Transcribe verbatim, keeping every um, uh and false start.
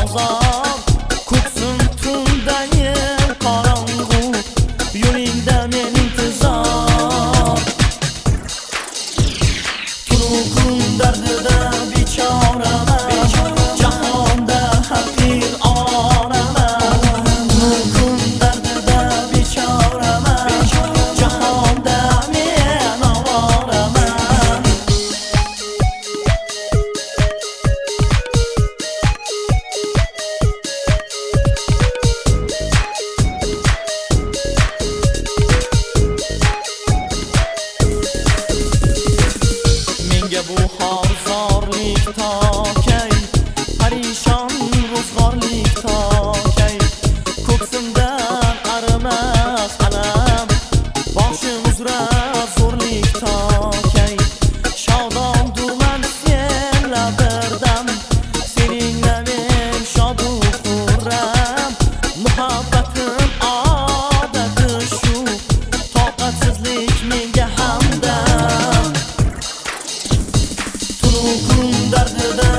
hazar ko'ksim tundayim qorong'u yo'lingda men intizor tunu kun dardida bechoraman jahonda haqqir oraman tunu kun dardida bechoraman jahonda men ovoraman menga bu horzorlik tokay parishon ro'zg'orlik tokay ko'ksimdan arimas alam boshim uzrar zo'rlik tokay shodondurman senla birdam seningla men shodu xurram muhabbatim odati shu toqatsizlik menga hamdam tunu kun dardida